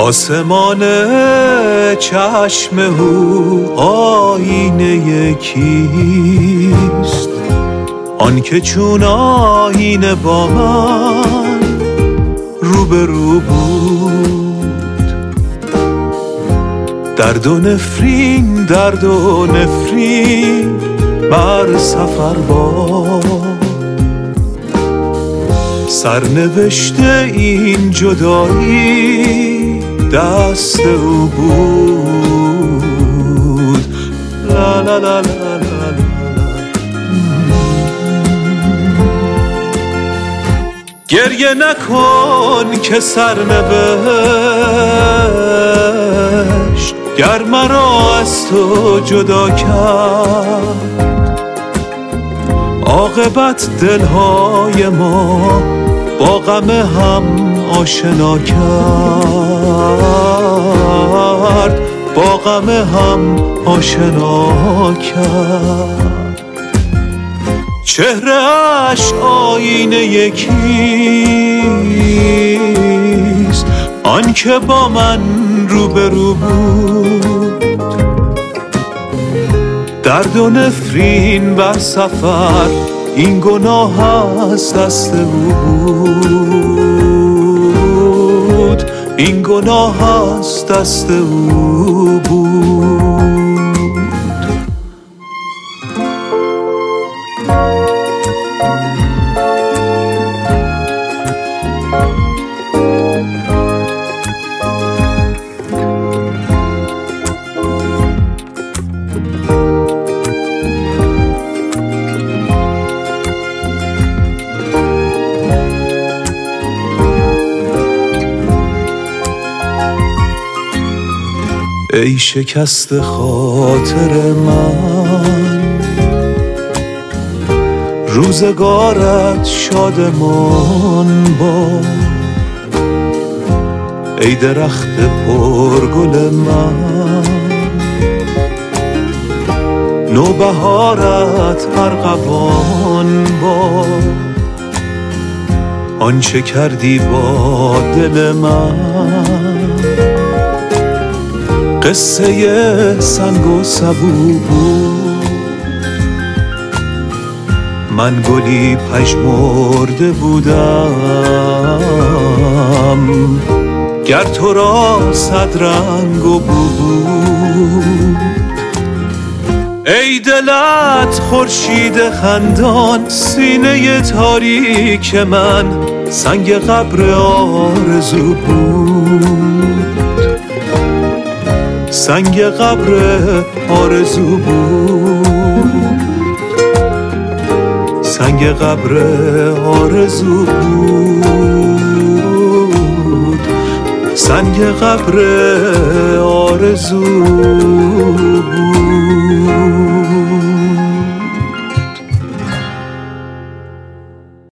آسمان چشم او آینه کیست؟ آن که چون آینه با من روبرو بود. درد و نفرین بر سفر با سرنوشته این جدایی دست او بود. لا لا لا لا لا. گریه نکن که سرنوشت گر مرا از تو جدا کرد، عاقبت دلهای ما با غم هم آشنا کرد، با غم هم آشنا کرد. چهره اش آینه یکیست، آن که با من روبرو بود. درد و نفرین بر سفر این گناه از دست او بود، این گناه از دست او بود. ای شکست خاطر من، روزگارت شادمان باد. ای درخت پرگل من، نوبهارت ارغوان باد. آنچه کردی با دل من قصه سنگ و سبو بود. من گلی پژمرده بودم گر تو را صد رنگ و بو بود. ای دلت خورشید خندان، سینه تاریک من سنگ قبر آرزو بود، سنگ قبر آرزو بود، سنگ قبر آرزو بود، سنگ قبر آرزو بود.